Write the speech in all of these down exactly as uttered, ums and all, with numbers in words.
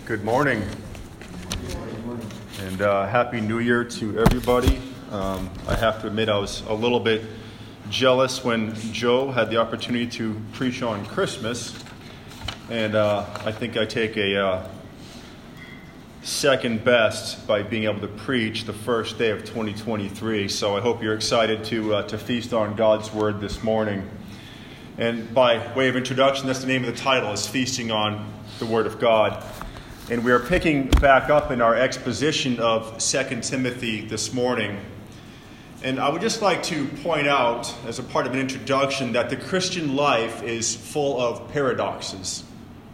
Good morning, and uh, Happy New Year to everybody. Um, I have to admit I was a little bit jealous when Joe had the opportunity to preach on Christmas, and uh, I think I take a uh, second best by being able to preach the first day of twenty twenty-three, so I hope you're excited to, uh, to feast on God's Word this morning. And by way of introduction, that's the name of the title, is Feasting on the Word of God. And we are picking back up in our exposition of Second Timothy this morning. And I would just like to point out, as a part of an introduction, that the Christian life is full of paradoxes.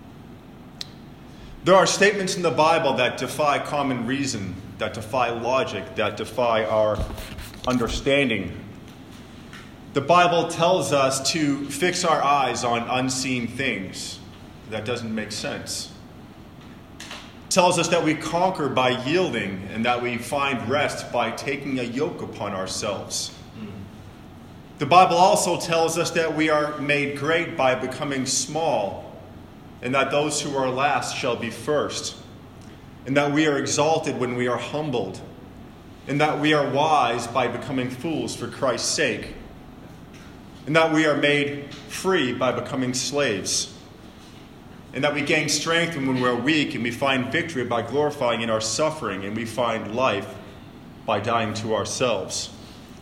There are statements in the Bible that defy common reason, that defy logic, that defy our understanding. The Bible tells us to fix our eyes on unseen things. That doesn't make sense. Tells us that we conquer by yielding and that we find rest by taking a yoke upon ourselves. The Bible also tells us that we are made great by becoming small, and that those who are last shall be first, and that we are exalted when we are humbled, and that we are wise by becoming fools for Christ's sake, and that we are made free by becoming slaves, and that we gain strength when we're weak, and we find victory by glorifying in our suffering, and we find life by dying to ourselves.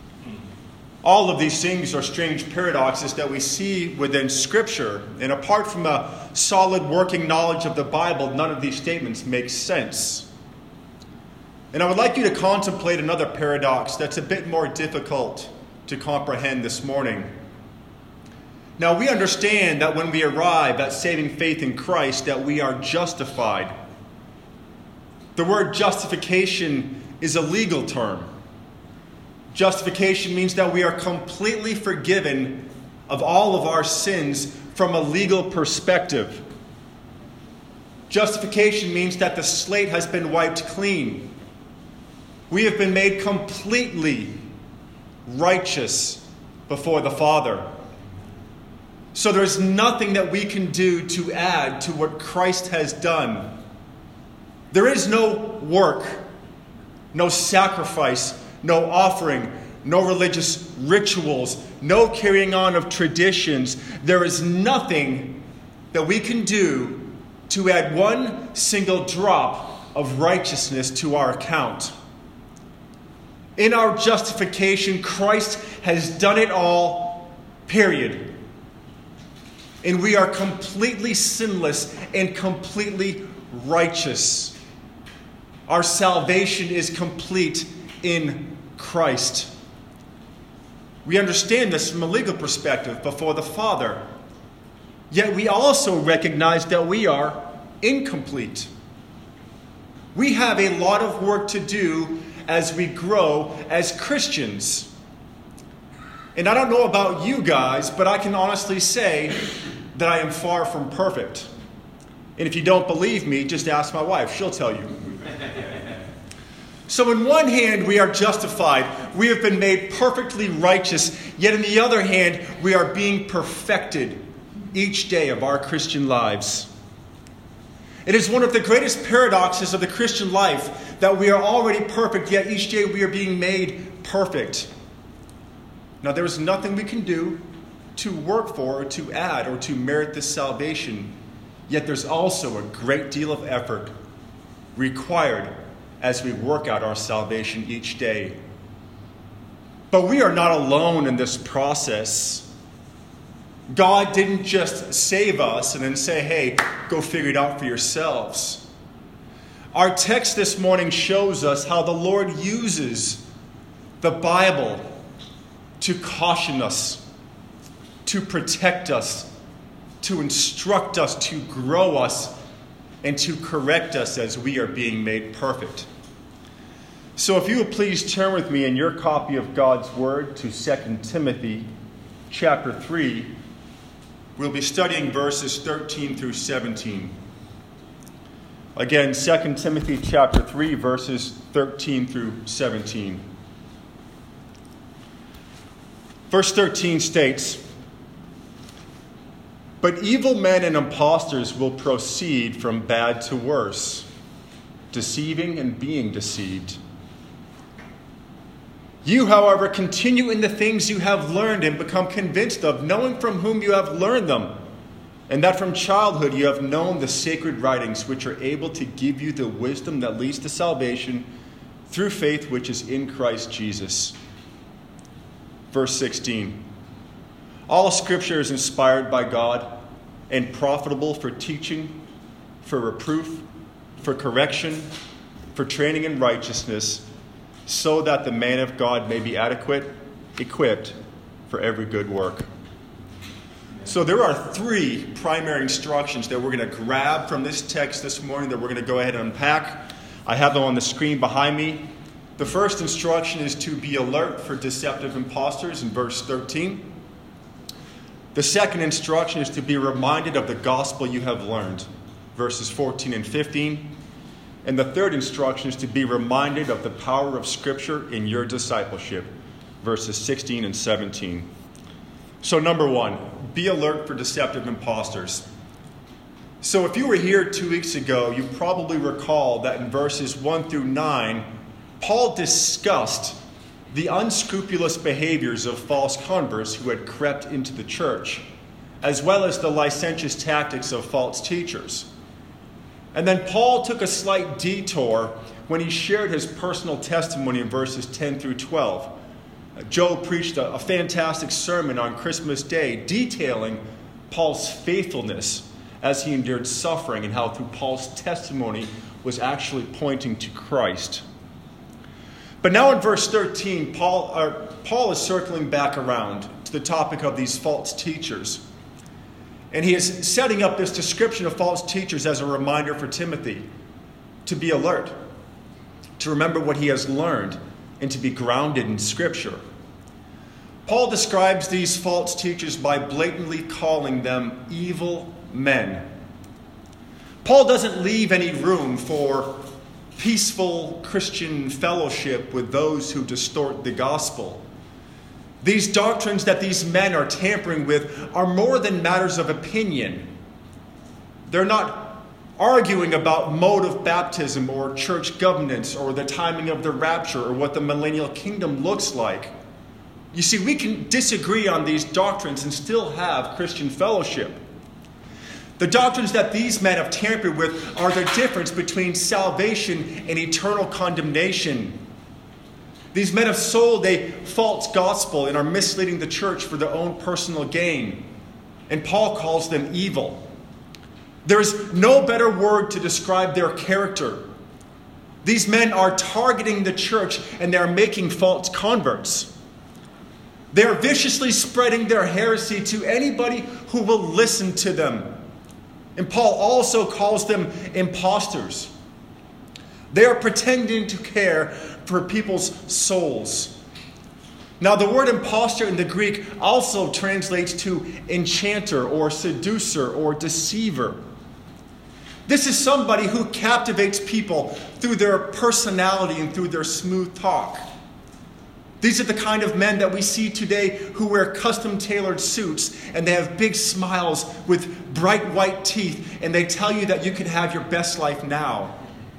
All of these things are strange paradoxes that we see within Scripture, and apart from a solid working knowledge of the Bible, none of these statements make sense. And I would like you to contemplate another paradox that's a bit more difficult to comprehend this morning. Now, we understand that when we arrive at saving faith in Christ, that we are justified. The word justification is a legal term. Justification means that we are completely forgiven of all of our sins from a legal perspective. Justification means that the slate has been wiped clean. We have been made completely righteous before the Father. So there's nothing that we can do to add to what Christ has done. There is no work, no sacrifice, no offering, no religious rituals, no carrying on of traditions. There is nothing that we can do to add one single drop of righteousness to our account. In our justification, Christ has done it all, period. And we are completely sinless and completely righteous. Our salvation is complete in Christ. We understand this from a legal perspective before the Father. Yet we also recognize that we are incomplete. We have a lot of work to do as we grow as Christians. And I don't know about you guys, but I can honestly say that I am far from perfect. And if you don't believe me, just ask my wife. She'll tell you. So on one hand, we are justified. We have been made perfectly righteous. Yet on the other hand, we are being perfected each day of our Christian lives. It is one of the greatest paradoxes of the Christian life that we are already perfect, yet each day we are being made perfect. Now, there is nothing we can do to work for, or to add, or to merit this salvation. Yet there's also a great deal of effort required as we work out our salvation each day. But we are not alone in this process. God didn't just save us and then say, hey, go figure it out for yourselves. Our text this morning shows us how the Lord uses the Bible to caution us, to protect us, to instruct us, to grow us, and to correct us as we are being made perfect. So if you would please turn with me in your copy of God's Word to Second Timothy chapter three. We'll be studying verses thirteen through seventeen. Again, Second Timothy chapter three, verses thirteen through seventeen. Verse thirteen states, But evil men and impostors will proceed from bad to worse, deceiving and being deceived. You, however, continue in the things you have learned and become convinced of, knowing from whom you have learned them, and that from childhood you have known the sacred writings, which are able to give you the wisdom that leads to salvation through faith which is in Christ Jesus. Verse sixteen. All Scripture is inspired by God and profitable for teaching, for reproof, for correction, for training in righteousness, so that the man of God may be adequate, equipped for every good work. So there are three primary instructions that we're going to grab from this text this morning that we're going to go ahead and unpack. I have them on the screen behind me. The first instruction is to be alert for deceptive impostors in verse thirteen. The second instruction is to be reminded of the gospel you have learned, verses fourteen and fifteen. And the third instruction is to be reminded of the power of Scripture in your discipleship, verses sixteen and seventeen. So number one, be alert for deceptive impostors. So if you were here two weeks ago, you probably recall that in verses one through nine, Paul discussed the unscrupulous behaviors of false converts who had crept into the church, as well as the licentious tactics of false teachers. And then Paul took a slight detour when he shared his personal testimony in verses ten through twelve. Joe preached a, a fantastic sermon on Christmas Day detailing Paul's faithfulness as he endured suffering and how through Paul's testimony was actually pointing to Christ. But now in verse thirteen, Paul, uh, Paul is circling back around to the topic of these false teachers. And he is setting up this description of false teachers as a reminder for Timothy to be alert, to remember what he has learned, and to be grounded in Scripture. Paul describes these false teachers by blatantly calling them evil men. Paul doesn't leave any room for peaceful Christian fellowship with those who distort the gospel. These doctrines that these men are tampering with are more than matters of opinion. They're not arguing about mode of baptism or church governance or the timing of the rapture or what the millennial kingdom looks like. You see, we can disagree on these doctrines and still have Christian fellowship. The doctrines that these men have tampered with are the difference between salvation and eternal condemnation. These men have sold a false gospel and are misleading the church for their own personal gain. And Paul calls them evil. There is no better word to describe their character. These men are targeting the church and they are making false converts. They are viciously spreading their heresy to anybody who will listen to them. And Paul also calls them impostors. They are pretending to care for people's souls. Now, the word impostor in the Greek also translates to enchanter or seducer or deceiver. This is somebody who captivates people through their personality and through their smooth talk. These are the kind of men that we see today who wear custom-tailored suits and they have big smiles with bright white teeth and they tell you that you can have your best life now.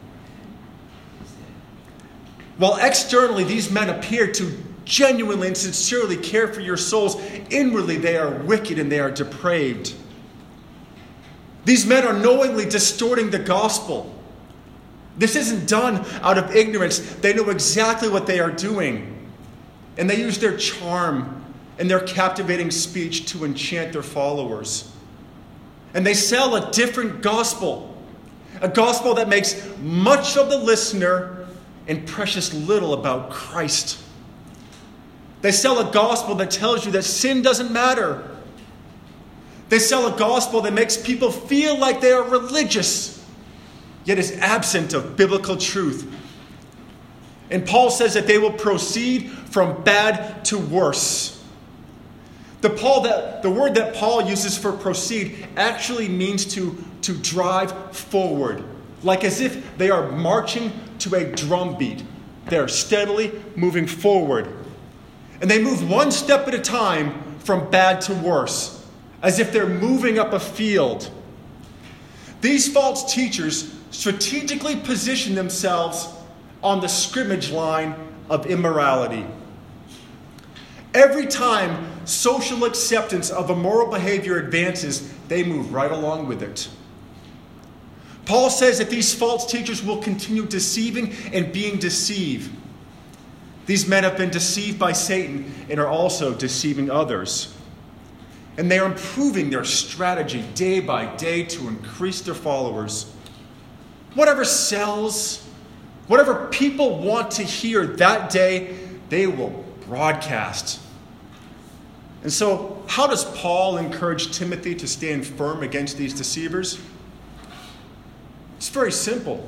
While externally these men appear to genuinely and sincerely care for your souls, inwardly they are wicked and they are depraved. These men are knowingly distorting the gospel. This isn't done out of ignorance. They know exactly what they are doing. And they use their charm and their captivating speech to enchant their followers. And they sell a different gospel. A gospel that makes much of the listener and precious little about Christ. They sell a gospel that tells you that sin doesn't matter. They sell a gospel that makes people feel like they are religious, yet is absent of biblical truth. And Paul says that they will proceed from bad to worse. The, Paul that, the word that Paul uses for proceed actually means to, to drive forward, like as if they are marching to a drum beat. They are steadily moving forward. And they move one step at a time from bad to worse, as if they're moving up a field. These false teachers strategically position themselves on the scrimmage line of immorality. Every time social acceptance of immoral behavior advances, they move right along with it. Paul says that these false teachers will continue deceiving and being deceived. These men have been deceived by Satan and are also deceiving others. And they are improving their strategy day by day to increase their followers. Whatever sells, whatever people want to hear that day, they will broadcast. And so, how does Paul encourage Timothy to stand firm against these deceivers? It's very simple.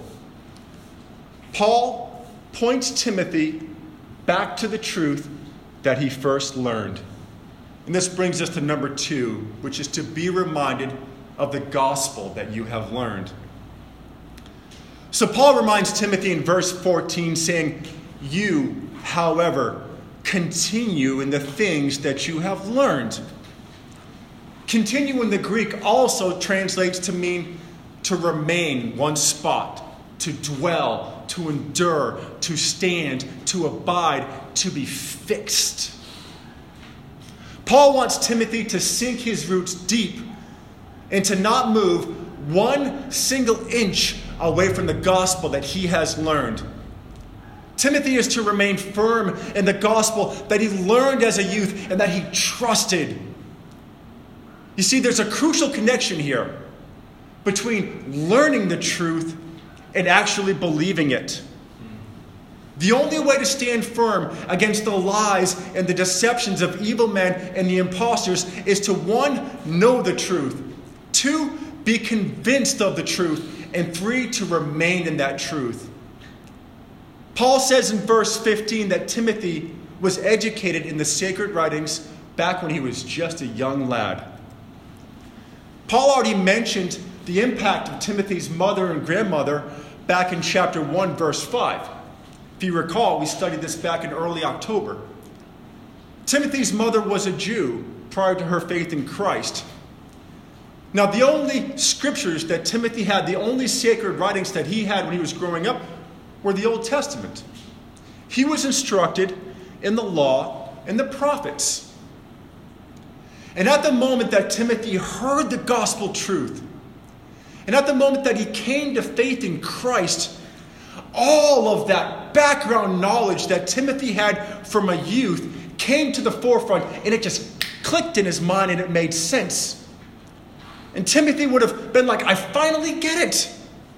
Paul points Timothy back to the truth that he first learned. And this brings us to number two, which is to be reminded of the gospel that you have learned. So Paul reminds Timothy in verse fourteen, saying, "You, however, continue in the things that you have learned." Continue in the Greek also translates to mean to remain one spot, to dwell, to endure, to stand, to abide, to be fixed. Paul wants Timothy to sink his roots deep and to not move one single inch away from the gospel that he has learned. Timothy is to remain firm in the gospel that he learned as a youth and that he trusted. You see, there's a crucial connection here between learning the truth and actually believing it. The only way to stand firm against the lies and the deceptions of evil men and the impostors is to, one, know the truth, two, be convinced of the truth, and three, to remain in that truth. Paul says in verse fifteen that Timothy was educated in the sacred writings back when he was just a young lad. Paul already mentioned the impact of Timothy's mother and grandmother back in chapter one, verse five. If you recall, we studied this back in early October. Timothy's mother was a Jew prior to her faith in Christ. Now, the only scriptures that Timothy had, the only sacred writings that he had when he was growing up, were the Old Testament. He was instructed in the law and the prophets. And at the moment that Timothy heard the gospel truth, and at the moment that he came to faith in Christ, all of that background knowledge that Timothy had from a youth came to the forefront, and it just clicked in his mind and it made sense. And Timothy would have been like, I finally get it.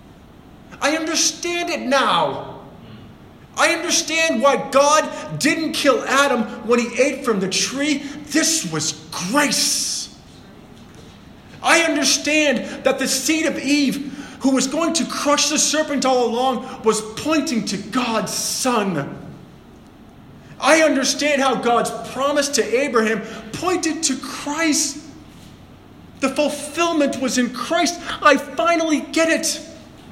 I understand it now. I understand why God didn't kill Adam when he ate from the tree. This was grace. I understand that the seed of Eve, who was going to crush the serpent all along, was pointing to God's Son. I understand how God's promise to Abraham pointed to Christ. The fulfillment was in Christ. I finally get it.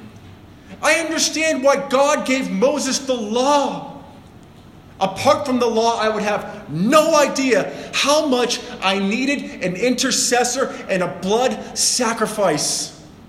I understand why God gave Moses the law. Apart from the law, I would have no idea how much I needed an intercessor and a blood sacrifice.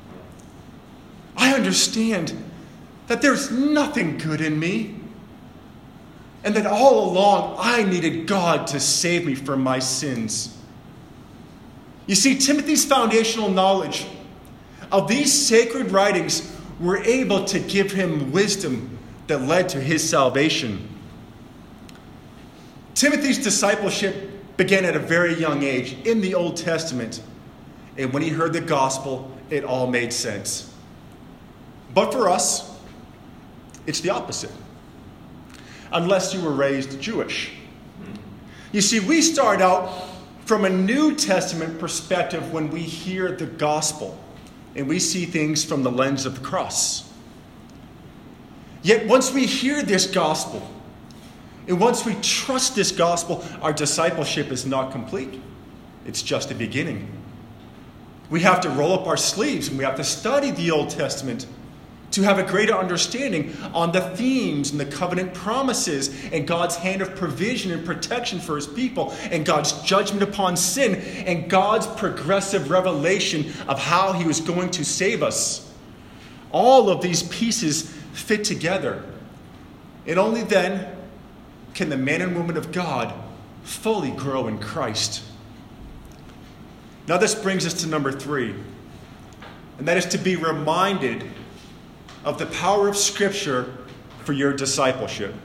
I understand that there's nothing good in me, and that all along I needed God to save me from my sins. You see, Timothy's foundational knowledge of these sacred writings were able to give him wisdom that led to his salvation. Timothy's discipleship began at a very young age in the Old Testament, and when he heard the gospel, it all made sense. But for us, it's the opposite. Unless you were raised Jewish. You see, we start out from a New Testament perspective when we hear the gospel and we see things from the lens of the cross. Yet once we hear this gospel and once we trust this gospel, our discipleship is not complete. It's just the beginning. We have to roll up our sleeves and we have to study the Old Testament to have a greater understanding on the themes and the covenant promises and God's hand of provision and protection for his people and God's judgment upon sin and God's progressive revelation of how he was going to save us. All of these pieces fit together. And only then can the man and woman of God fully grow in Christ. Now this brings us to number three, and that is to be reminded of the power of Scripture for your discipleship.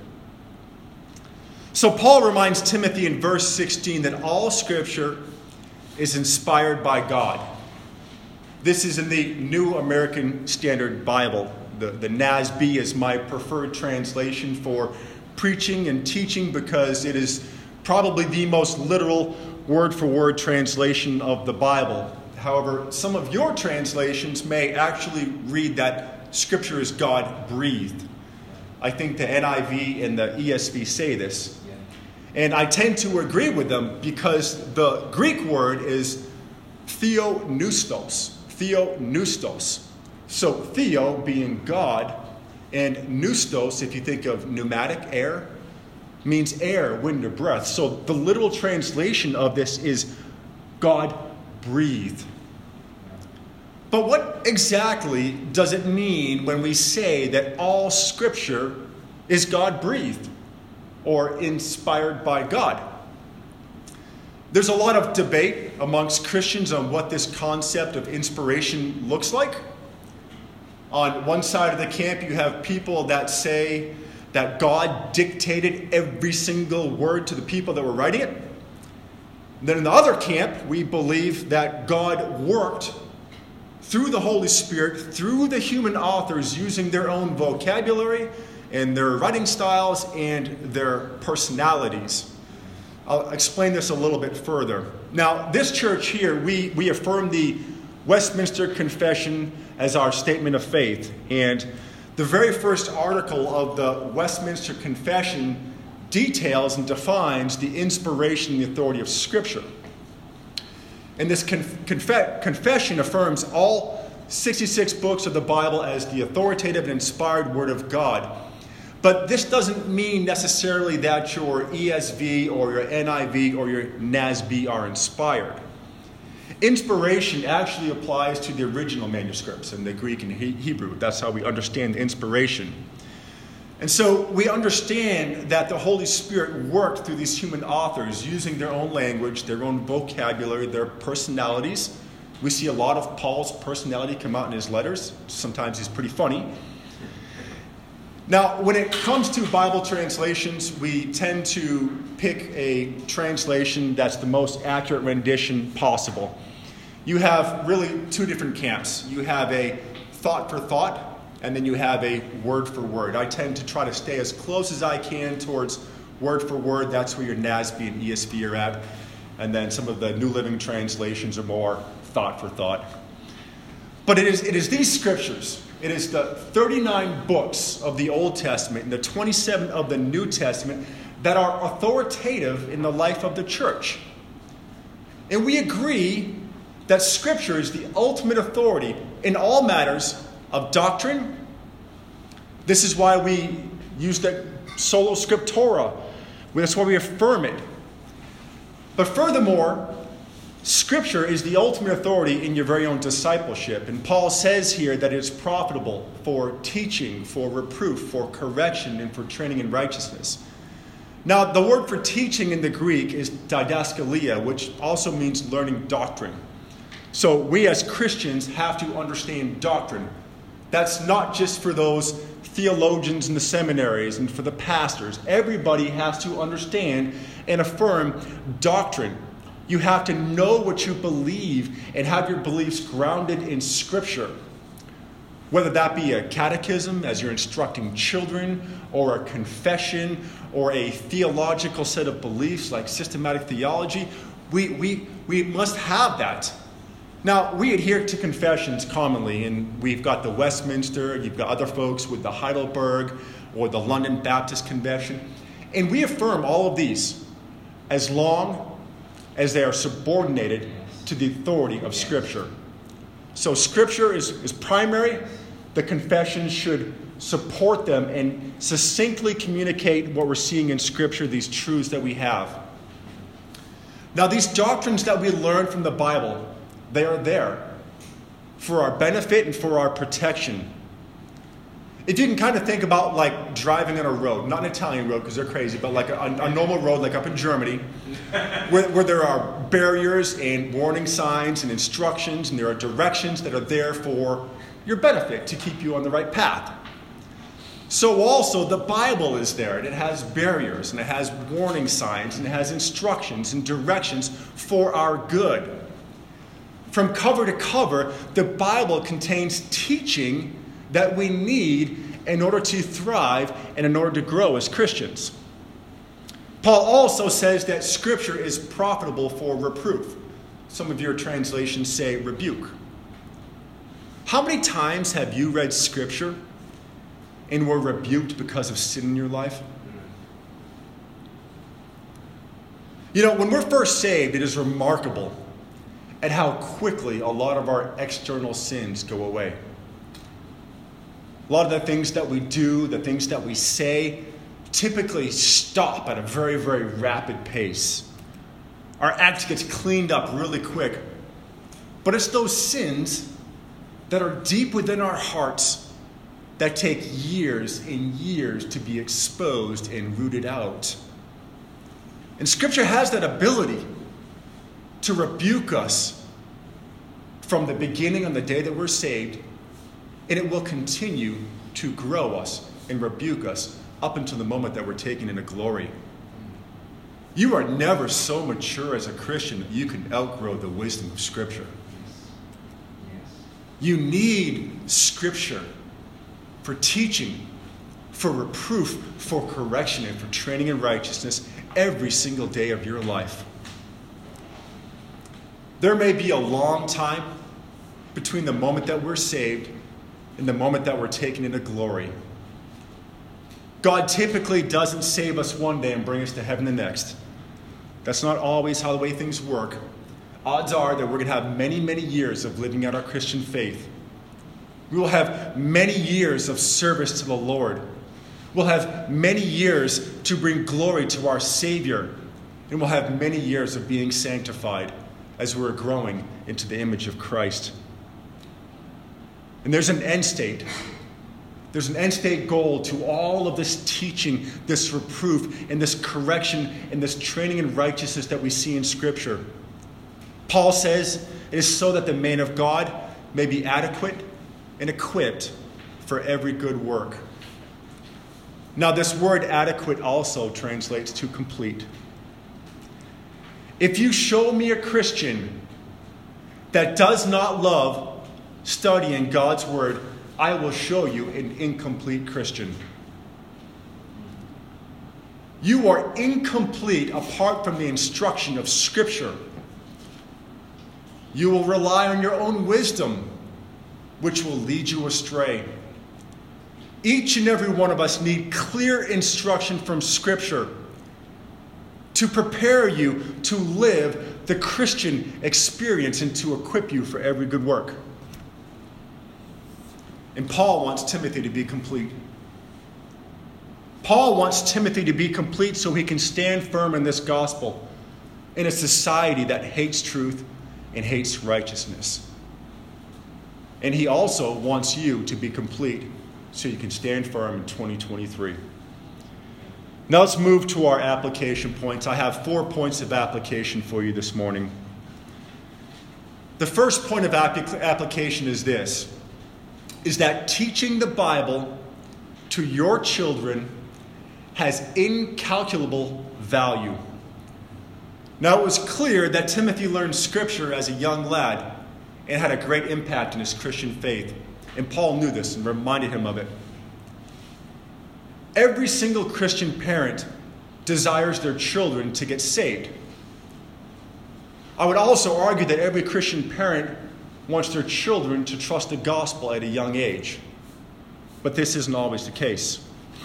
So Paul reminds Timothy in verse sixteen that all Scripture is inspired by God. This is in the New American Standard Bible. The, the N A S B is my preferred translation for preaching and teaching because it is probably the most literal word-for-word translation of the Bible. However, some of your translations may actually read that Scripture is God-breathed. I think the N I V and the E S V say this. And I tend to agree with them because the Greek word is theopneustos. Theopneustos. So theo being God, and pneustos, if you think of pneumatic air, means air, wind, or breath. So the literal translation of this is God breathed. But what exactly does it mean when we say that all Scripture is God breathed or inspired by God? There's a lot of debate amongst Christians on what this concept of inspiration looks like. On one side of the camp, you have people that say that God dictated every single word to the people that were writing it. Then in the other camp, we believe that God worked through the Holy Spirit, through the human authors, using their own vocabulary and their writing styles and their personalities. I'll explain this a little bit further. Now, this church here, we, we affirm the Westminster Confession as our statement of faith. And the very first article of the Westminster Confession details and defines the inspiration and the authority of Scripture. And this conf- conf- confession affirms all sixty-six books of the Bible as the authoritative and inspired Word of God. But this doesn't mean necessarily that your E S V or your N I V or your N A S B are inspired. Inspiration actually applies to the original manuscripts in the Greek and he- Hebrew. That's how we understand inspiration. And so we understand that the Holy Spirit worked through these human authors using their own language, their own vocabulary, their personalities. We see a lot of Paul's personality come out in his letters. Sometimes he's pretty funny. Now, when it comes to Bible translations, we tend to pick a translation that's the most accurate rendition possible. You have really two different camps. You have a thought for thought, and then you have a word for word. I tend to try to stay as close as I can towards word for word. That's where your N A S B and E S V are at. And then some of the New Living Translations are more thought for thought. But it is, it is these scriptures. It is the thirty-nine books of the Old Testament and the twenty-seven of the New Testament that are authoritative in the life of the church. And we agree that Scripture is the ultimate authority in all matters of doctrine. This is why we use the sola scriptura. That's why we affirm it. But furthermore, Scripture is the ultimate authority in your very own discipleship. And Paul says here that it is profitable for teaching, for reproof, for correction, and for training in righteousness. Now, the word for teaching in the Greek is didaskalia, which also means learning doctrine. So we as Christians have to understand doctrine. That's not just for those theologians in the seminaries and for the pastors. Everybody has to understand and affirm doctrine. You have to know what you believe and have your beliefs grounded in Scripture. Whether that be a catechism as you're instructing children, or a confession, or a theological set of beliefs like systematic theology, we, we, we must have that. Now, we adhere to confessions commonly, and we've got the Westminster, you've got other folks with the Heidelberg or the London Baptist Convention, and we affirm all of these as long as they are subordinated to the authority of Scripture. So Scripture is, is primary. The the confessions should support them and succinctly communicate what we're seeing in Scripture, these truths that we have. Now, these doctrines that we learn from the Bible, they are there for our benefit and for our protection. If you can kind of think about like driving on a road, not an Italian road because they're crazy, but like a, a normal road like up in Germany, where, where there are barriers and warning signs and instructions, and there are directions that are there for your benefit to keep you on the right path. So also the Bible is there, and it has barriers, and it has warning signs, and it has instructions and directions for our good. From cover to cover, the Bible contains teaching that we need in order to thrive and in order to grow as Christians. Paul also says that Scripture is profitable for reproof. Some of your translations say rebuke. How many times have you read Scripture and were rebuked because of sin in your life? You know, when we're first saved, it is remarkable at how quickly a lot of our external sins go away. A lot of the things that we do, the things that we say, typically stop at a very, very rapid pace. Our act gets cleaned up really quick. But it's those sins that are deep within our hearts that take years and years to be exposed and rooted out. And Scripture has that ability to rebuke us from the beginning on the day that we're saved, and it will continue to grow us and rebuke us up until the moment that we're taken into glory. You are never so mature as a Christian that you can outgrow the wisdom of Scripture. You need Scripture for teaching, for reproof, for correction, and for training in righteousness every single day of your life. There may be a long time between the moment that we're saved and the moment that we're taken into glory. God typically doesn't save us one day and bring us to heaven the next. That's not always how the way things work. Odds are that we're going to have many, many years of living out our Christian faith. We will have many years of service to the Lord. We'll have many years to bring glory to our Savior. And we'll have many years of being sanctified as we're growing into the image of Christ. And there's an end state. There's an end state goal to all of this teaching, this reproof, and this correction, and this training in righteousness that we see in Scripture. Paul says it is so that the man of God may be adequate and equipped for every good work. Now, this word adequate also translates to complete. If you show me a Christian that does not love studying God's Word, I will show you an incomplete Christian. You are incomplete apart from the instruction of Scripture. You will rely on your own wisdom, which will lead you astray. Each and every one of us need clear instruction from Scripture to prepare you to live the Christian experience and to equip you for every good work. And Paul wants Timothy to be complete. Paul wants Timothy to be complete so he can stand firm in this gospel in a society that hates truth and hates righteousness. And he also wants you to be complete so you can stand firm in twenty twenty-three. Now let's move to our application points. I have four points of application for you this morning. The first point of application is this, is that teaching the Bible to your children has incalculable value. Now, it was clear that Timothy learned Scripture as a young lad and had a great impact in his Christian faith. And Paul knew this and reminded him of it. Every single Christian parent desires their children to get saved. I would also argue that every Christian parent wants their children to trust the gospel at a young age. But this isn't always the case.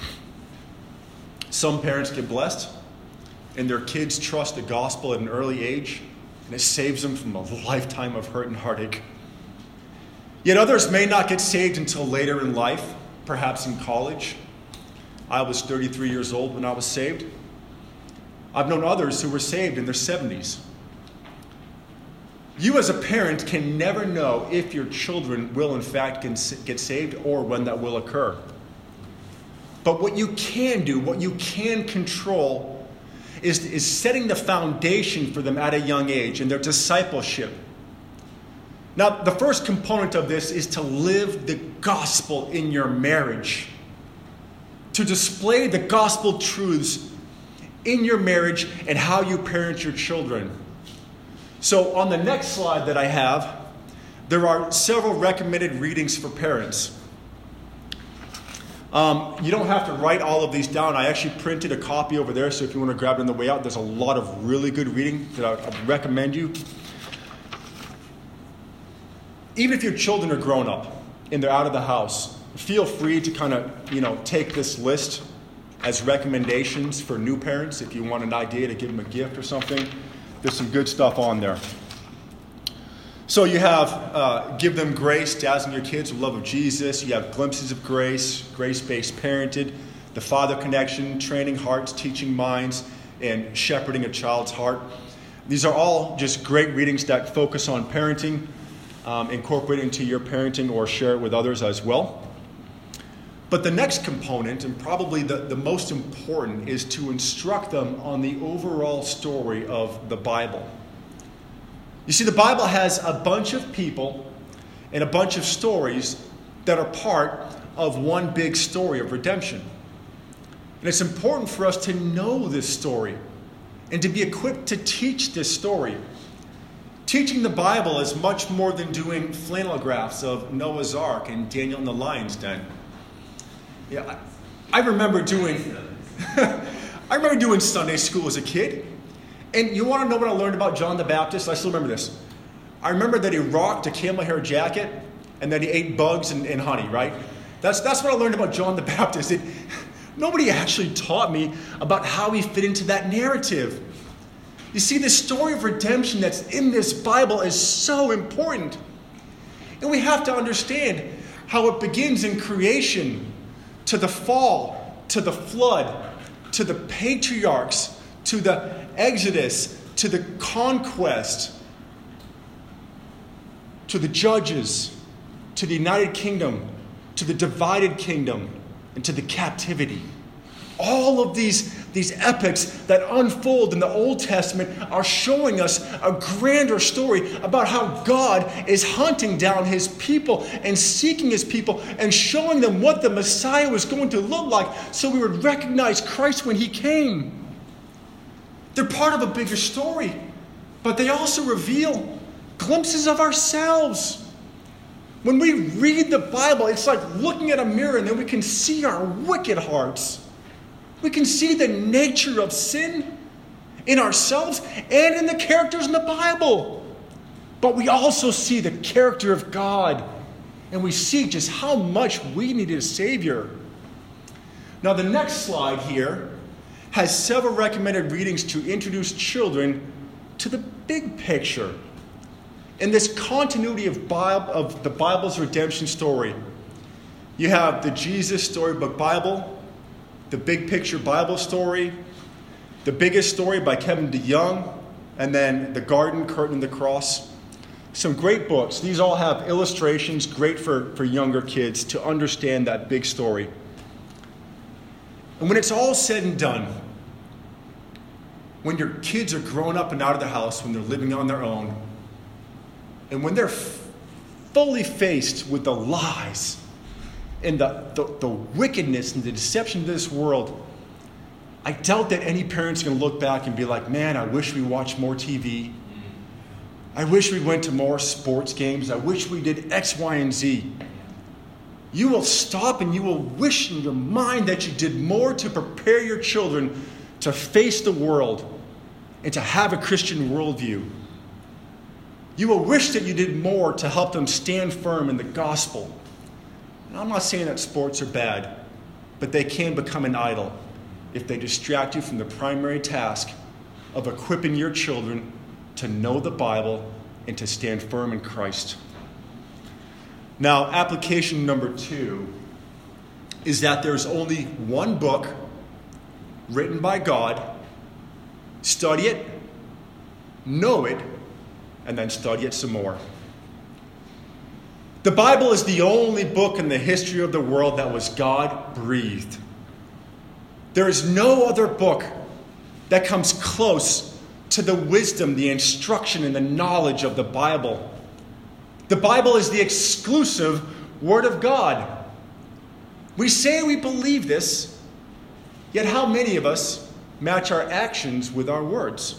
Some parents get blessed, and their kids trust the gospel at an early age, and it saves them from a lifetime of hurt and heartache. Yet others may not get saved until later in life, perhaps in college. I was thirty-three years old when I was saved. I've known others who were saved in their seventies. You as a parent can never know if your children will in fact get saved or when that will occur. But what you can do, what you can control, is, is setting the foundation for them at a young age in their discipleship. Now, the first component of this is to live the gospel in your marriage. To display the gospel truths in your marriage and how you parent your children. So on the next slide that I have, there are several recommended readings for parents. Um, you don't have to write all of these down. I actually printed a copy over there, so if you want to grab it on the way out, there's a lot of really good reading that I would recommend you. Even if your children are grown up and they're out of the house, feel free to kind of, you know, take this list as recommendations for new parents if you want an idea to give them a gift or something. There's some good stuff on there. So you have uh, Give Them Grace, Dazzling Your Kids with Love of Jesus. You have Glimpses of Grace, Grace-Based Parented, The Father Connection, Training Hearts, Teaching Minds, and Shepherding a Child's Heart. These are all just great readings that focus on parenting, um, incorporate it into your parenting or share it with others as well. But the next component, and probably the, the most important, is to instruct them on the overall story of the Bible. You see, the Bible has a bunch of people and a bunch of stories that are part of one big story of redemption. And it's important for us to know this story and to be equipped to teach this story. Teaching the Bible is much more than doing flannelgraphs of Noah's Ark and Daniel in the lion's den. Yeah, I, I remember doing I remember doing Sunday school as a kid. And you want to know what I learned about John the Baptist? I still remember this. I remember that he rocked a camel hair jacket and that he ate bugs and, and honey, right? That's that's what I learned about John the Baptist. It, nobody actually taught me about how he fit into that narrative. You see, the story of redemption that's in this Bible is so important. And we have to understand how it begins in creation, to the fall, to the flood, to the patriarchs, to the Exodus, to the conquest, to the judges, to the United Kingdom, to the divided kingdom, and to the captivity. All of these, these epics that unfold in the Old Testament are showing us a grander story about how God is hunting down his people and seeking his people and showing them what the Messiah was going to look like so we would recognize Christ when he came. They're part of a bigger story, but they also reveal glimpses of ourselves. When we read the Bible, it's like looking at a mirror and then we can see our wicked hearts. We can see the nature of sin in ourselves and in the characters in the Bible. But we also see the character of God, and we see just how much we needed a Savior. Now, the next slide here has several recommended readings to introduce children to the big picture in this continuity of, Bible, of the Bible's redemption story. You have the Jesus Storybook Bible, the Big Picture Bible Story, The Biggest Story by Kevin DeYoung, and then The Garden, Curtain, and the Cross. Some great books. These all have illustrations, great for, for younger kids to understand that big story. And when it's all said and done, when your kids are grown up and out of the house, when they're living on their own, and when they're f- fully faced with the lies and the, the, the wickedness and the deception of this world, I doubt that any parent's going to look back and be like, man, I wish we watched more T V. I wish we went to more sports games. I wish we did X, Y, and Z. You will stop and you will wish in your mind that you did more to prepare your children to face the world and to have a Christian worldview. You will wish that you did more to help them stand firm in the gospel. And I'm not saying that sports are bad, but they can become an idol if they distract you from the primary task of equipping your children to know the Bible and to stand firm in Christ. Now, application number two is that there's only one book written by God. Study it, know it, and then study it some more. The Bible is the only book in the history of the world that was God-breathed. There is no other book that comes close to the wisdom, the instruction, and the knowledge of the Bible. The Bible is the exclusive Word of God. We say we believe this, yet how many of us match our actions with our words?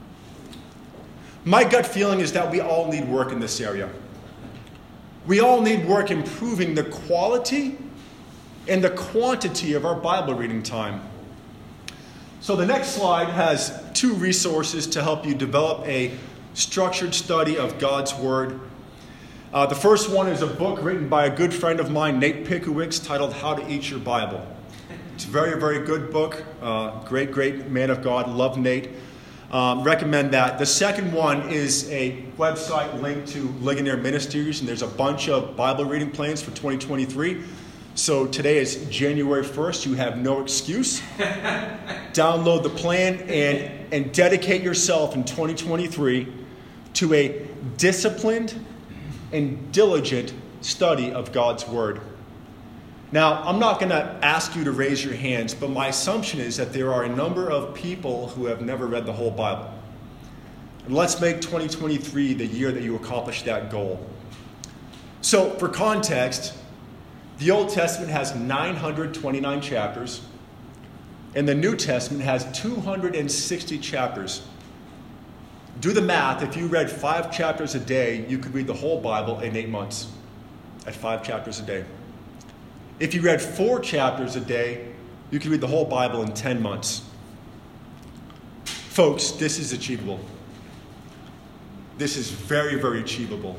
My gut feeling is that we all need work in this area. We all need work improving the quality and the quantity of our Bible reading time. So the next slide has two resources to help you develop a structured study of God's Word. Uh, the first one is a book written by a good friend of mine, Nate Pickowicz, titled How to Eat Your Bible. It's a very, very good book. Uh, great, great man of God. Love Nate. Um, recommend that. The second one is a website linked to Ligonier Ministries, and there's a bunch of Bible reading plans for twenty twenty-three. So today is January first. You have no excuse. Download the plan and, and dedicate yourself in twenty twenty-three to a disciplined and diligent study of God's Word. Now, I'm not going to ask you to raise your hands, but my assumption is that there are a number of people who have never read the whole Bible. And let's make twenty twenty-three the year that you accomplish that goal. So, for context, the Old Testament has nine hundred twenty-nine chapters, and the New Testament has two hundred sixty chapters. Do the math. If you read five chapters a day, you could read the whole Bible in eight months at five chapters a day. If you read four chapters a day, you could read the whole Bible in ten months. Folks, this is achievable. This is very, very achievable.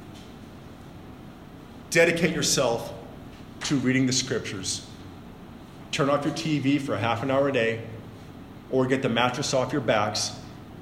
Dedicate yourself to reading the Scriptures. Turn off your T V for half an hour a day, or get the mattress off your backs.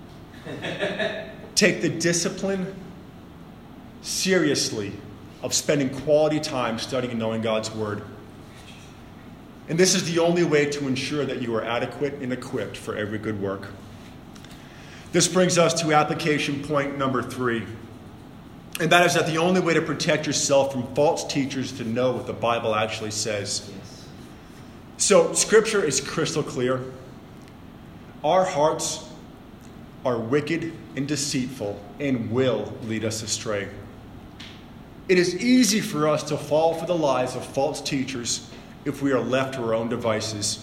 Take the discipline seriously of spending quality time studying and knowing God's Word. And this is the only way to ensure that you are adequate and equipped for every good work. This brings us to application point number three. And that is that the only way to protect yourself from false teachers is to know what the Bible actually says. Yes. So, Scripture is crystal clear. Our hearts are wicked and deceitful and will lead us astray. It is easy for us to fall for the lies of false teachers if we are left to our own devices.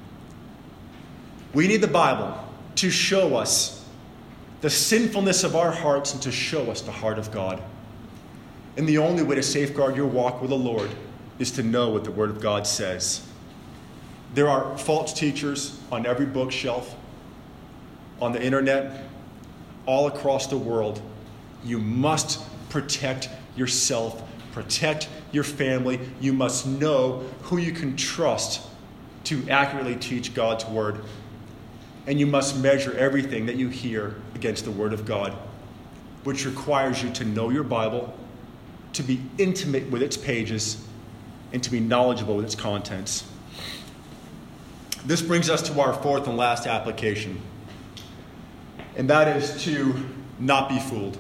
We need the Bible to show us the sinfulness of our hearts and to show us the heart of God. And the only way to safeguard your walk with the Lord is to know what the Word of God says. There are false teachers on every bookshelf, on the internet, all across the world. You must protect yourself, protect your family. You must know who you can trust to accurately teach God's Word. And you must measure everything that you hear against the Word of God, which requires you to know your Bible, to be intimate with its pages, and to be knowledgeable with its contents. This brings us to our fourth and last application, and that is to not be fooled.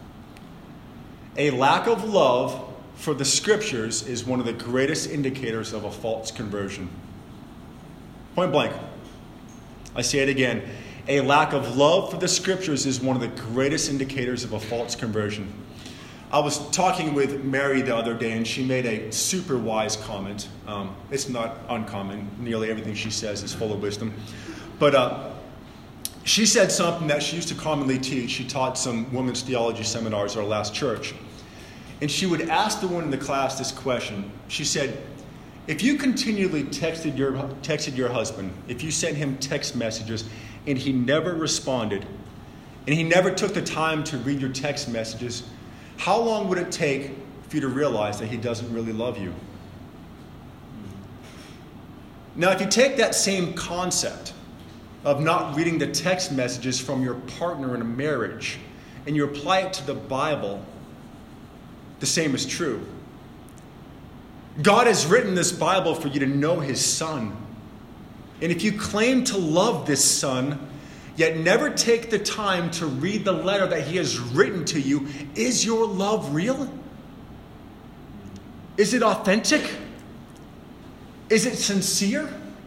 A lack of love for the Scriptures is one of the greatest indicators of a false conversion. Point blank. I say it again. A lack of love for the Scriptures is one of the greatest indicators of a false conversion. I was talking with Mary the other day, and she made a super wise comment. Um, it's not uncommon. Nearly everything she says is full of wisdom. But uh, she said something that she used to commonly teach. She taught some women's theology seminars at our last church. And she would ask the one in the class this question. She said, if you continually texted your, texted your husband, if you sent him text messages and he never responded, and he never took the time to read your text messages, how long would it take for you to realize that he doesn't really love you? Now, if you take that same concept of not reading the text messages from your partner in a marriage and you apply it to the Bible, the same is true. God has written this Bible for you to know his Son. And if you claim to love this Son, yet never take the time to read the letter that he has written to you, is your love real? Is it authentic? Is it sincere?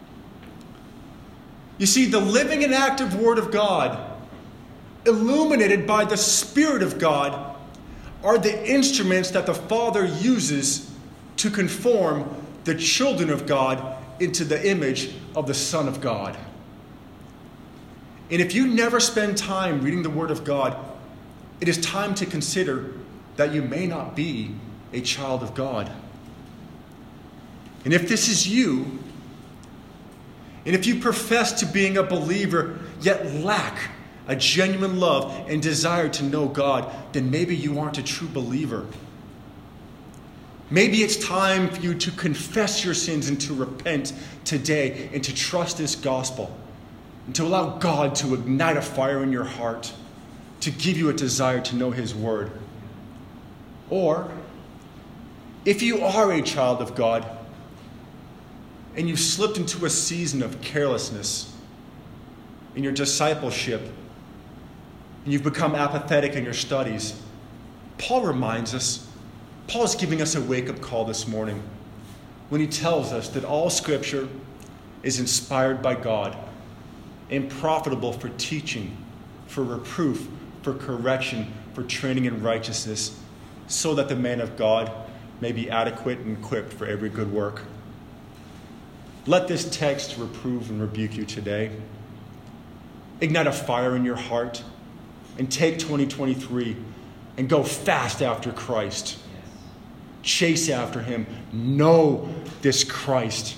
You see, the living and active Word of God, illuminated by the Spirit of God, are the instruments that the Father uses to conform the children of God into the image of the Son of God. And if you never spend time reading the Word of God, it is time to consider that you may not be a child of God. And if this is you, and if you profess to being a believer, yet lack a genuine love and desire to know God, then maybe you aren't a true believer. Maybe it's time for you to confess your sins and to repent today and to trust this gospel and to allow God to ignite a fire in your heart, to give you a desire to know his word. Or, if you are a child of God and you've slipped into a season of carelessness in your discipleship and you've become apathetic in your studies, Paul reminds us, Paul is giving us a wake-up call this morning when he tells us that all Scripture is inspired by God and profitable for teaching, for reproof, for correction, for training in righteousness, so that the man of God may be adequate and equipped for every good work. Let this text reprove and rebuke you today. Ignite a fire in your heart and take twenty twenty-three and go fast after Christ. Chase after him. Know this Christ.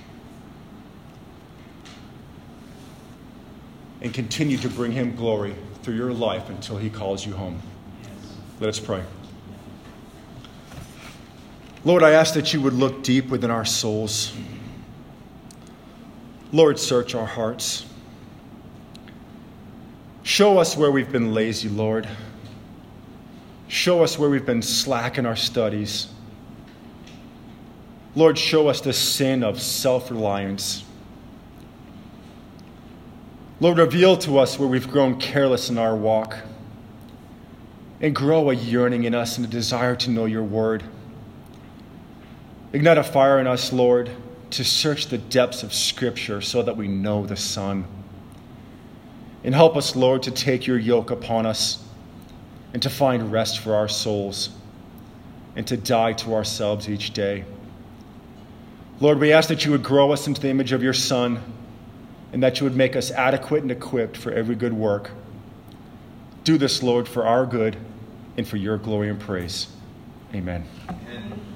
And continue to bring him glory through your life until he calls you home. Let us pray. Lord, I ask that you would look deep within our souls. Lord, search our hearts. Show us where we've been lazy, Lord. Show us where we've been slack in our studies. Lord, show us the sin of self-reliance. Lord, reveal to us where we've grown careless in our walk, and grow a yearning in us and a desire to know your word. Ignite a fire in us, Lord, to search the depths of Scripture so that we know the Son. And help us, Lord, to take your yoke upon us and to find rest for our souls and to die to ourselves each day. Lord, we ask that you would grow us into the image of your Son and that you would make us adequate and equipped for every good work. Do this, Lord, for our good and for your glory and praise. Amen. Amen.